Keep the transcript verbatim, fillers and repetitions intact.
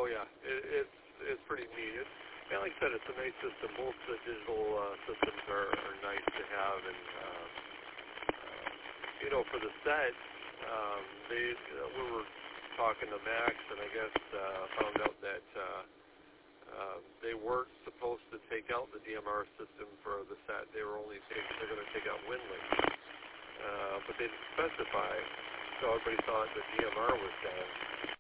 yeah, it, it's it's pretty neat. It's, and like I said, it's a nice system. Both the digital uh, systems are, are nice to have, and uh, uh, you know, for the set, um, they uh, we were talking to Max, and I guess uh, found out that uh, uh, they weren't supposed to take out the D M R system for the set. They were only take, they're going to take out WinLink, uh, but they didn't specify, so everybody thought the D M R was done.